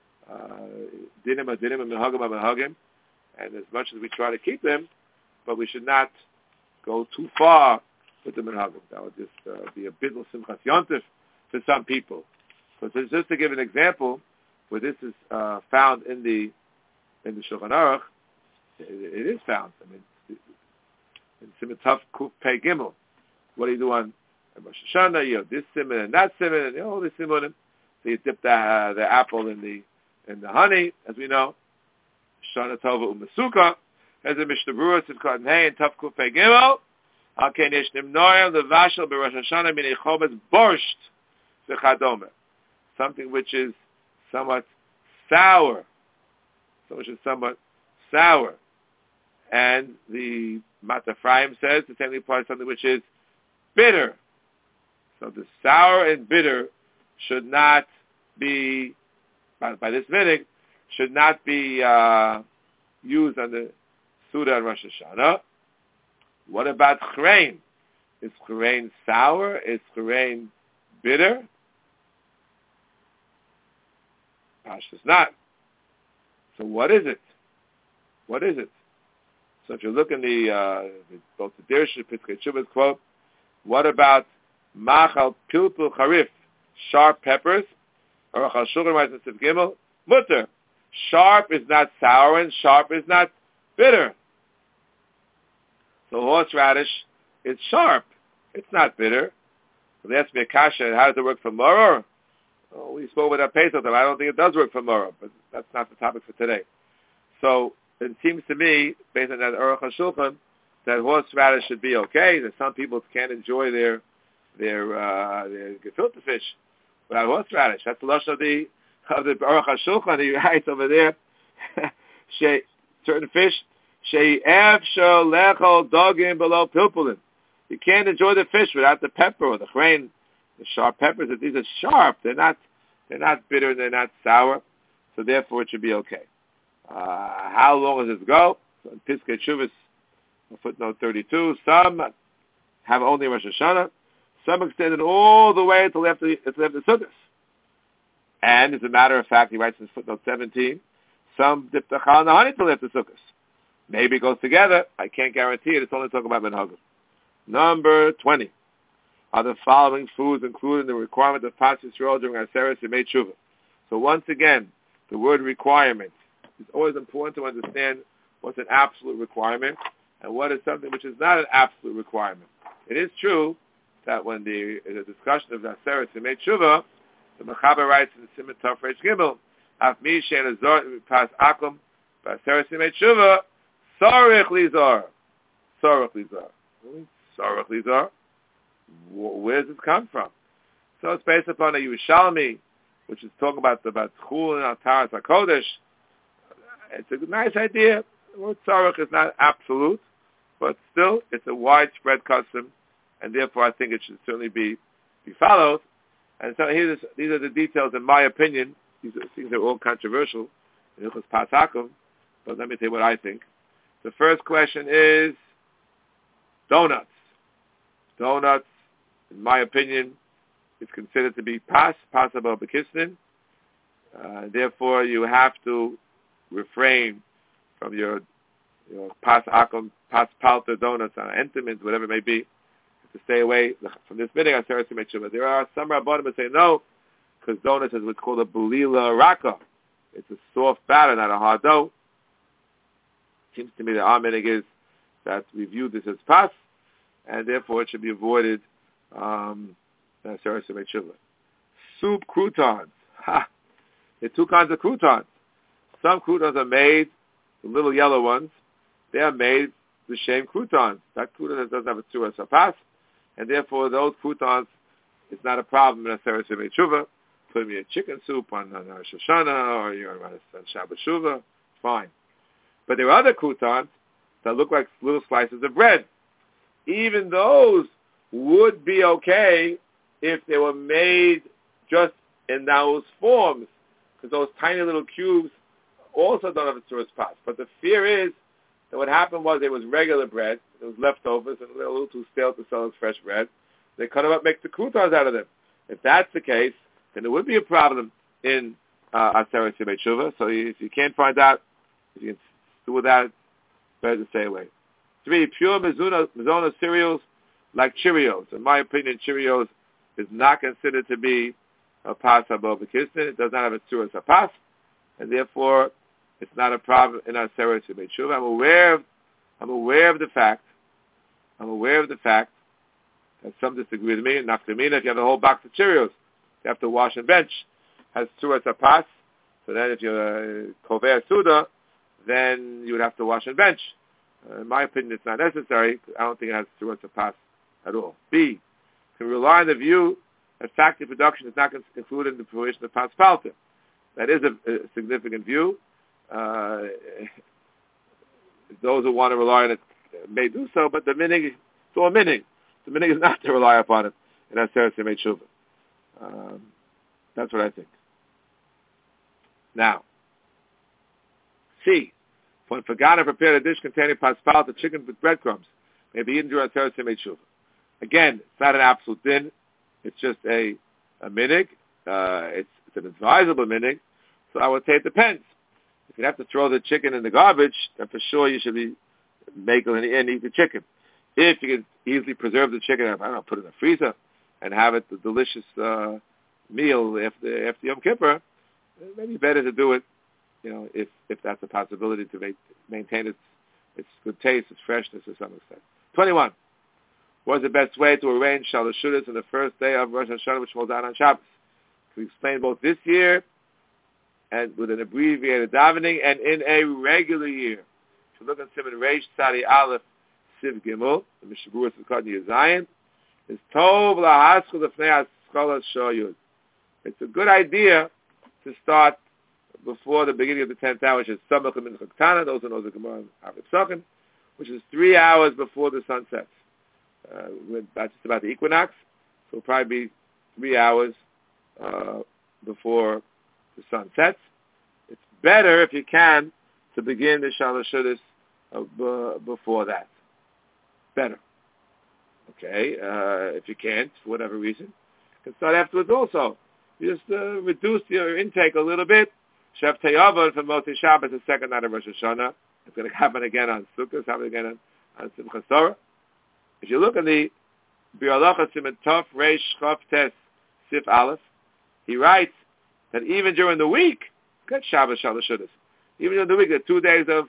dinim are dinim and minhagim are minhagim, and as much as we try to keep them, but we should not go too far with the minhagim. That would just uh, be a bit of simchas yontif to some people. So just to give an example, where this is uh, found in the in the Shulchan Aruch, it, it is found. I mean, in Siman Tov Kuf Pei Gimel, what do you do on Rosh Hashanah? You have this simon and that simon and all the simonim. So you dip the uh, the apple in the in the honey, as we know. Shana Tova Umasuka, as a Mishnah Berurah says, Cotton Hay and Tov Kuf Pei Gimel. Al Ken Yesh Nimnoyim Levashel BeRosh Hashanah Minei Chometz Borsht Zechadome. Something which is somewhat sour. So which is somewhat sour. And the Matafraim says the same applies something which is bitter. So the sour and bitter should not be, by, by this minig, should not be uh, used on the Suda and Rosh Hashanah. What about chrein? Is chrein sour? Is chrein bitter? Gosh, it's not. So what is it? What is it? So if you look in the, uh, both the Dirsh and Piskei Teshuvah's quote, what about machal pilpul charif, sharp peppers? Or Achal Shulchan writes in Siv Gimel, mutter. Sharp is not sour and sharp is not bitter. So horseradish is sharp. It's not bitter. So they asked me a kasha, how does it work for maror? Oh, we spoke about Pesach, I don't think it does work for maror, but that's not the topic for today. So it seems to me, based on that Aruch HaShulchan, that horseradish should be okay. That some people can't enjoy their their uh, their gefilte fish without horseradish. That's the lashon of the of the Aruch HaShulchan. He writes over there, certain fish, she'ev shel lechol dogim below pilpulin. You can't enjoy the fish without the pepper or the chrein, the sharp peppers. These are sharp. They're not they're not bitter. They're not sour. So therefore, it should be okay. Uh, how long does this go? So in Piskei Teshuvah, footnote thirty-two, some have only Rosh Hashanah, some extend it all the way until after, until after Sukkot. And as a matter of fact, he writes in footnote seventeen, some dip the chal and the honey until after Sukkot. Maybe it goes together. I can't guarantee it. It's only talking about Minhagim. Number twenty. Are the following foods included in the requirement of Pas Yisrael during Aseret Yemei Teshuvah? So once again, the word requirement. It's always important to understand what's an absolute requirement and what is something which is not an absolute requirement. It is true that when the, in the discussion of Aseret Yemei Teshuvah, the Mechaber writes in the Siman Tov Reish Gimel, Af mi she'en azor pas akum b'Aseret Yemei Teshuvah, sarich lizar. Sarich lizar. Sarich lizar. Where does this come from? So it's based upon a Yerushalmi, which is talking about about Chul and Altaras HaKodesh. It's a nice idea. The word tzarech is not absolute, but still, it's a widespread custom, and therefore I think it should certainly be be followed. And so here's, these are the details, in my opinion. These are, things are all controversial in Hilchos Pas Hakum, but let me tell you what I think. The first question is donuts. Donuts, in my opinion, is considered to be pas, pasabel b'kisnin. Uh, therefore, you have to refrain from your, your pas akum, pas palter donuts on entertainment, whatever it may be. to stay away from this minhag Aseret Yemei Tshuva. There are some Rabbanim that say no, because donuts is what's called a belila raka. It's a soft batter, not a hard dough. Seems to me that our minhag is that we view this as pas, and therefore it should be avoided. Um, Aseret Yemei Tshuva. Soup croutons. Ha! There are two kinds of croutons. Some croutons are made, the little yellow ones, they are made the same croutons. That crouton doesn't have a tzura sapas, and therefore those croutons is not a problem in a Aseret Yemei Tshuva. Put them in a chicken soup on, on Rosh Hashanah, or you're on Shabbat Shuvah, fine. But there are other croutons that look like little slices of bread. Even those would be okay if they were made just in those forms, because those tiny little cubes also don't have a tzura sapas. But the fear is that what happened was it was regular bread, it was leftovers, and a little too stale to sell as fresh bread. They cut them up, make the croutons out of them. If that's the case, then there would be a problem in uh, Aseret Yemei Tshuva. So if you can't find out, if you can do without, better to stay away. Three, pure mizuna, mizuna cereals like Cheerios. In my opinion, Cheerios is not considered to be a pas haba b'kisnin. It does not have a tzura sapas, and therefore it's not a problem in Aseret Yemei Tshuva. I'm aware of, I'm aware of the fact, I'm aware of the fact that some disagree with me. And nafkamina, if you have a whole box of Cheerios, you have to wash and bench. Has tzura sapas. So then if you're a kover suda, then you would have to wash and bench. Uh, in my opinion, it's not necessary. I don't think it has tzura sapas at all. B, can we rely on the view that factory production is not included in the prohibition of pas palta. That is a, a significant view. Uh, those who want to rely on it may do so, but the minhag, it's all minhag. The minhag is not to rely upon it in Aseret Yemei Tshuva. Um, that's what I think. Now, C, when Fagana prepared a dish containing pas palta, chicken with breadcrumbs, may be eaten during Aseret Yemei Tshuva. Again, it's not an absolute din. It's just a, a minhag. Uh, it's, it's an advisable minhag. So I would say it depends. If you have to throw the chicken in the garbage, then for sure you should be making it and eat the chicken. If you can easily preserve the chicken, I don't know, put it in the freezer and have it the delicious uh, meal after after Yom Kippur, maybe better to do it. You know, if if that's a possibility to make, maintain its its good taste, its freshness to some extent. Twenty-one. What's the best way to arrange Shalashudas in the first day of Rosh Hashanah, which falls down on Shabbos? We explain both this year and with an abbreviated davening and in a regular year. If you look at Simon Reish Tzadi Aleph Siv Gimel, the Mishnah Berurah is called Yezayin, is Tov Lahaschu Lefnei Haskalas Shoyud. It's a good idea to start before the beginning of the tenth hour, which is Samach Min Chaktana, those who know the Gemara Havik Sochin, which is three hours before the sun sets. Uh, we're about, just about the equinox, so it'll probably be three hours uh, before the sun sets. It's better, if you can, to begin the Shalashudas uh, b- before that. Better. Okay, uh, if you can't, for whatever reason, you can start afterwards also. You just uh, reduce your intake a little bit. Shef Teyavon from Moshe Shabbos, the second night of Rosh Hashanah. It's going to happen again on Sukkot, it's happening again on, on Simchas Torah. If you look at the Bi'alacha Siman Tov Reish Chav Tes Sif Aleph, he writes that even during the week, get Shabbos Shalashudas, even during the week, there are two days of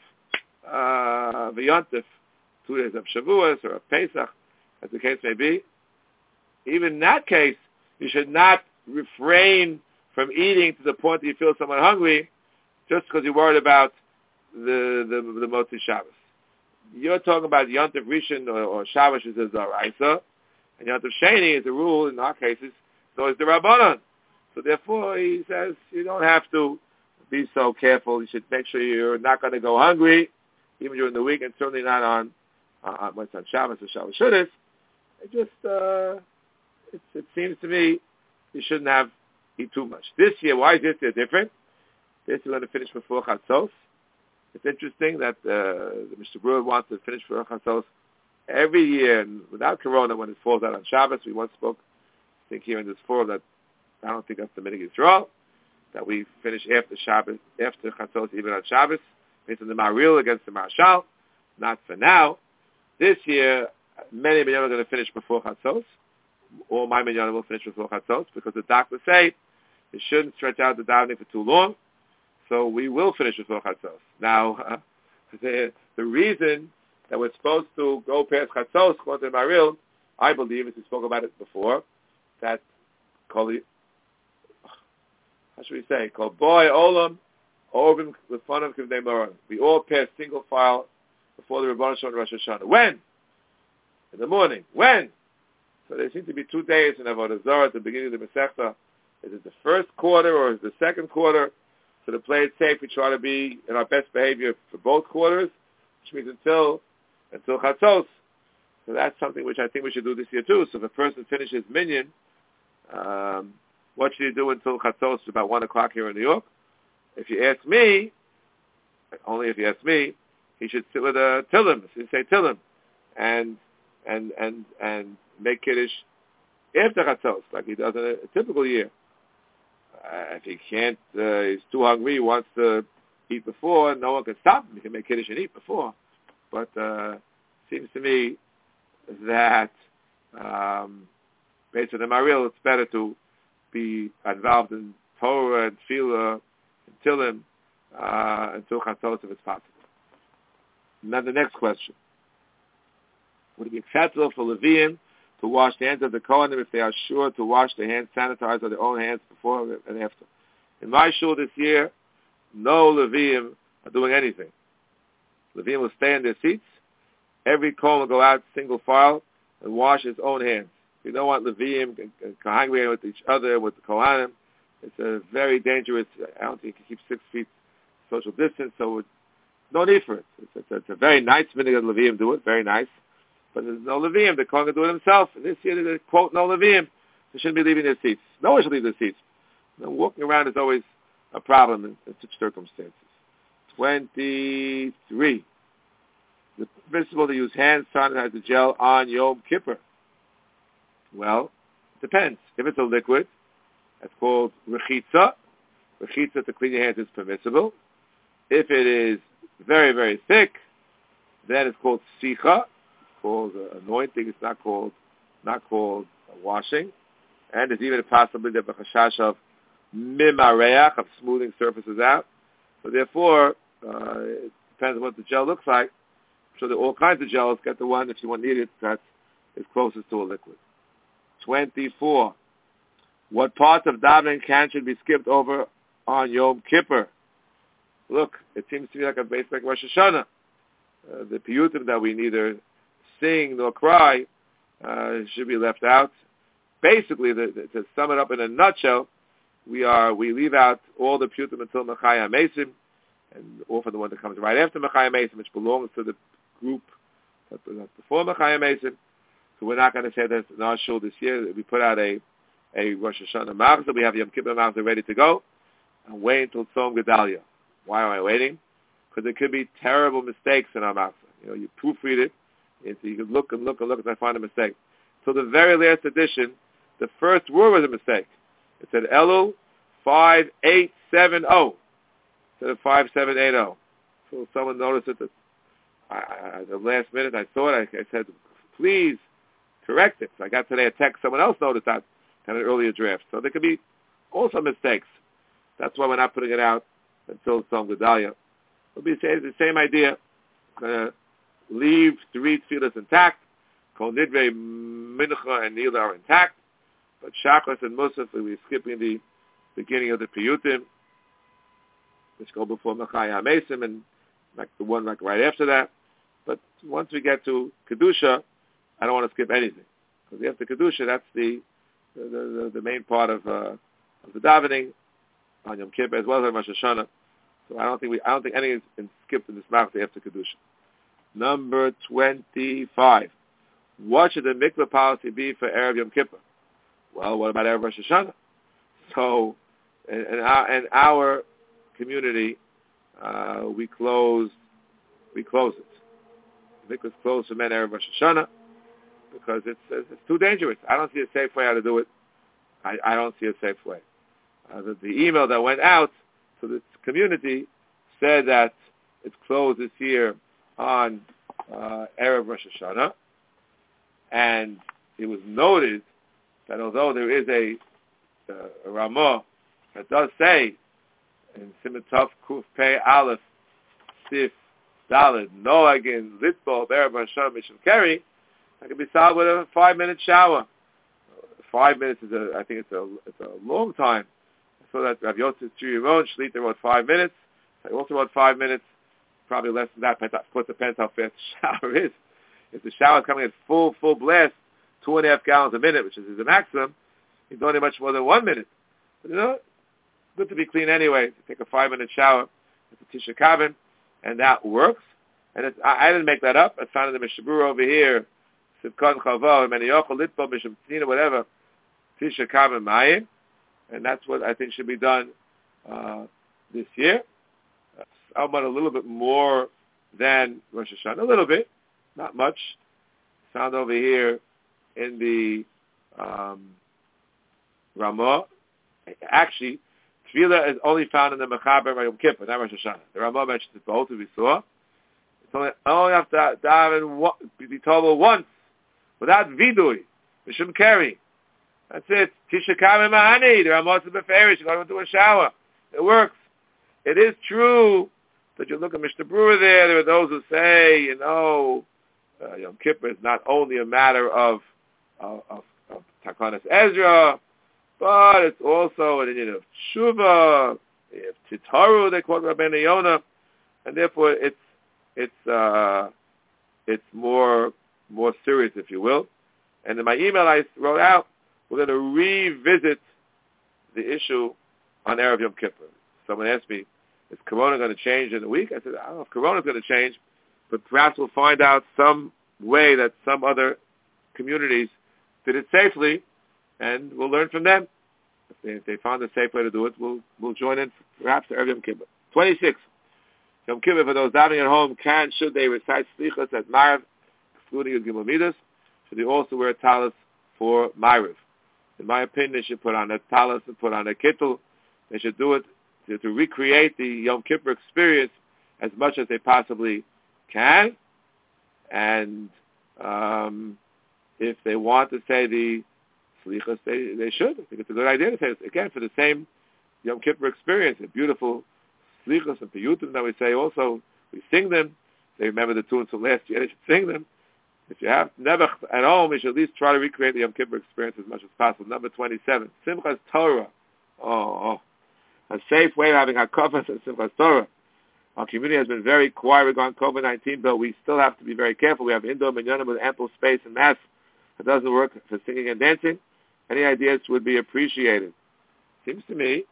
uh, V'yontif, two days of Shavuos or of Pesach, as the case may be. Even in that case, you should not refrain from eating to the point that you feel somewhat hungry, just because you're worried about the the, the Motzi Shabbos. You're talking about Yontif Rishon or, or Shabbos is a Zaraisa, and Yontif Sheni is a rule in our cases, so it's the Rabbanon. So therefore, he says you don't have to be so careful. You should make sure you're not going to go hungry, even during the week, and certainly not on uh, when it's on Shabbos or Shabbos Shudas. It just uh, it, it seems to me you shouldn't have eat too much. This year, why is this year different? This year we're going to finish before Chatzos. It's interesting that uh, the Mishnah Berurah wants to finish before Chatzos every year, and without Corona, when it falls out on Shabbos. We once spoke, I think here in this forum, that I don't think that's the Minhag Yisrael, that we finish after Shabbos, after Chatzos, even on Shabbos, based on the Maril against the Marshal. Not for now. This year, many minyanim are going to finish before Chatzos. All my minyanim will finish before Chatzos because the doctors say it shouldn't stretch out the davening for too long. So we will finish before Chatzos. Now, uh, the, the reason that we're supposed to go past Chatzos, according to Maril, I believe, as we spoke about it before, that how should we say? Called boy olam organ with fun of kivnei moran. We all pass single file before the Rebbeinu Shalom Rosh Hashanah. When? In the morning. When? So there seem to be two days in Avodah Zarah at the beginning of the Masechta. Is it the first quarter or is it the second quarter? So to play it safe, we try to be in our best behavior for both quarters, which means until until Chatzos. So that's something which I think we should do this year too. So if a person finishes minyan, um, what should he do until Chatzos, about one o'clock here in New York? If you ask me, only if you ask me, he should sit with a Tillim, he should say Tillim, and and and and make Kiddush after Chatzos, like he does in a, a typical year. Uh, if he can't, uh, he's too hungry, he wants to eat before, no one can stop him. He can make Kiddush and eat before. But uh, seems to me that um, based on the Maril, it's better to be involved in Torah and Tefillah and Tillim uh, until Chatzos if it's possible. And then the next question. Would it be acceptable for Leviim to wash the hands of the Kohanim if they are sure to wash their hands, sanitize their own hands before and after? In my shul this year, no Leviim are doing anything. Leviim will stay in their seats. Every Kohen will go out single file and wash his own hands. You don't want Leviim congregating with each other, with the Kohanim. It's a very dangerous, I don't think you can keep six feet social distance, so it's no need for it. It's, it's, it's a very nice minute that Leviim do it, very nice. But there's no Leviim. The Kohen can do it himself. And this year, there's a quote, no Leviim. They shouldn't be leaving their seats. No one should leave their seats. You know, walking around is always a problem in, in such circumstances. twenty-three. The principle to use hand sanitizer gel on Yom Kippur. Well, it depends. If it's a liquid, that's called rechitza. Rechitza to clean your hands is permissible. If it is very, very thick, then it's called sicha. Called uh, anointing. It's not called not called uh, washing, and there's even a possibility of a chashash of mimareach, of smoothing surfaces out. So therefore, uh, it depends on what the gel looks like. So there are all kinds of gels. Get the one if you want need it that is closest to a liquid. Twenty-four. What parts of davening can should be skipped over on Yom Kippur? Look, it seems to me like a basic Rosh Hashanah. Uh, the piyutim that we neither sing nor cry uh, should be left out. Basically, the, the, to sum it up in a nutshell, we are we leave out all the piyutim until Mechaya Mesim, and often the one that comes right after Mechaya Mesim, which belongs to the group that, that before Mechaya Mesim. So we're not going to say that in our shul this year. We put out a a Rosh Hashanah Machzor. We have Yom Kippur Machzor ready to go, and wait until Tzom Gedalia. Why am I waiting? Because there could be terrible mistakes in our Machzor. You know, you proofread it. And so you can look and look and look and I find a mistake. So the very last edition, the first word was a mistake. It said Elul five eight seven zero instead of five seven eight zero. So someone noticed it. That I, I, at the last minute, I thought I, I said, please correct it. So I got today a text. Someone else noticed that in an earlier draft. So there could be also mistakes. That's why we're not putting it out until Tzom Gedalia. It'll be the same idea. Uh, leave three tefillas intact. Kol Nidrei, Mincha, and Nila are intact. But Shachos and Musaf, we're skipping the beginning of the Piyutim, which go before Mechaya HaMesim, and like the one like right after that. But once we get to Kedusha, I don't want to skip anything. Because after Kedusha, that's the the, the, the main part of, uh, of the davening on Yom Kippur, as well as on Rosh Hashanah. So I don't think we, I don't think anything is skipped in this Machzor after Kedusha. Number twenty-five. What should the mikveh policy be for Erev Yom Kippur? Well, what about Erev Rosh Hashanah? So, in, in, our, in our community, uh, we close, we close it. The mikveh is closed for men Erev Rosh Hashanah because it's, it's too dangerous. I don't see a safe way how to do it. I, I don't see a safe way. Uh, the, the email that went out to the community said that it's closed this year on uh, Erev Rosh Hashanah. And it was noted that although there is a, uh, a Ramah that does say in Siman Tov Kuf Pei Aleph Sif Daled Noagin Litbo Be'er Hashem Mishum Keri, that can be solved with a five-minute shower. Five minutes is a, I think it's a, it's a long time. So that Rav Yosef Tzvi Shlita wrote five minutes. I also wrote five minutes. Probably less than that. Of course, it depends how fast the shower is. If the shower is coming at full, full blast, two and a half gallons a minute, which is the maximum, you don't need much more than one minute. But you know, good to be clean anyway. Take a five-minute shower at the Tisha Kabin, and that works. And it's, I, I didn't make that up. I found in the Mishnah Berurah over here, Sivkon Chava, Meniochel, Litbo, Mishum Tina, whatever, Tisha Kabin Mayim, and that's what I think should be done uh, this year. Uh, about a little bit more than Rosh Hashanah, a little bit, not much. Found over here in the um, Ramah. Actually, Tefillah is only found in the Mechaber by Yom Kippur, not Rosh Hashanah. The Ramah mentions it both, as we saw. It's only, only have to daven be told once, without vidui, Mishum Keri. That's it. Tisha Kabin Mahani. The Ramah is beferish. You go into a shower. It works. It is true that you look at Mishnah Berurah there. There are those who say, you know, uh, Yom Kippur is not only a matter of of, of, of Takanas Ezra, but it's also an Indian of Tshuva, Titaru, they call it Rabbeinu Yonah, and therefore it's it's uh, it's more more serious, if you will. And in my email I wrote out, we're going to revisit the issue on Erev Yom Kippur. Someone asked me, is Corona going to change in a week? I said, I don't know if Corona is going to change, but perhaps we'll find out some way that some other communities did it safely, and we'll learn from them. If they, if they found a safe way to do it, we'll we'll join in, perhaps, to Erev Yom Kippur. twenty-six. Yom Kippur, for those davening at home, can, should they recite Slichos at Ma'ariv, excluding Yud Gimel Midas, should they also wear talis for Ma'ariv? In my opinion, they should put on a talis and put on a kittel. They should do it to, to recreate the Yom Kippur experience as much as they possibly can. And um, if they want to say the Slichos, they, they should. I think it's a good idea to say it. Again, for the same Yom Kippur experience, a beautiful Slichos and Piyutim that we say also, we sing them. They remember the tunes from last year, they should sing them. If you have Nebuch at home, you should at least try to recreate the Yom Kippur experience as much as possible. Number twenty-seven, Simchas Torah. Oh, oh. A safe way of having Hakafas and Simchas Torah. Our community has been very quiet regarding COVID nineteen, but we still have to be very careful. We have indoor minyanim with ample space and mass. It doesn't work for singing and dancing. Any ideas would be appreciated. Seems to me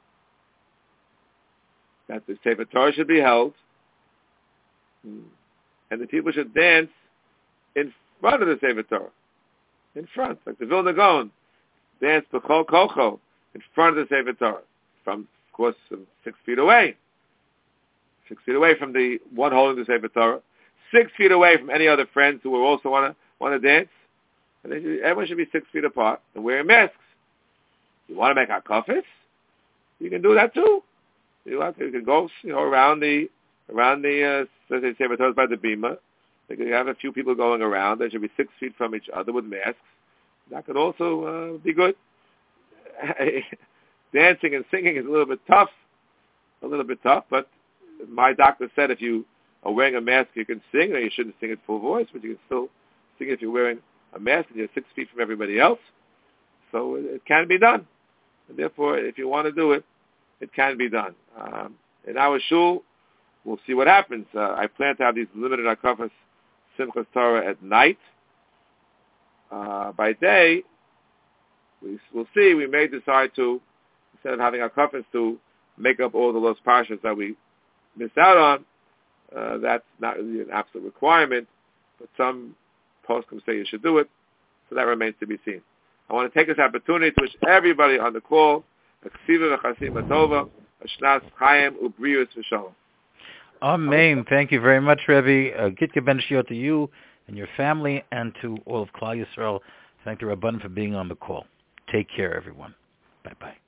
that the Sefer Torah should be held, and the people should dance in front of the Sefer Torah. In front, like the Vilna Gaon dance B'chol Kocho in front of the Sefer Torah. From, of course, six feet away. Six feet away from the one holding the Sefer Torah. Six feet away from any other friends who will also want to want to dance. And they should, everyone should be six feet apart and wearing masks. You want to make hakafis? You can do that too. You want to, you can go, you know, around the around the uh, Sefer Torah by the bima. You can have a few people going around. They should be six feet from each other with masks. That could also uh, be good. Dancing and singing is a little bit tough, a little bit tough, but my doctor said if you are wearing a mask, you can sing, or you shouldn't sing at full voice, but you can still sing if you're wearing a mask and you're six feet from everybody else. So it, it can be done. And therefore, if you want to do it, it can be done. Um, in our shul, we'll see what happens. Uh, I plan to have these limited hakafas Simchas Torah at night. Uh, by day, we, we'll see. We may decide to, instead of having hakafas, to make up all the lost parshas that we missed out on. Uh, that's not really an absolute requirement, but some poskim say you should do it, so that remains to be seen. I want to take this opportunity to wish everybody on the call a ksiva v'chasim atova, a shnas chayim ubrius v'shalom. Amen. Thank you very much, Rebbe. Uh, Gitka ben Shio to you and your family and to all of Klal Yisrael. Thank the Rabban for being on the call. Take care, everyone. Bye-bye.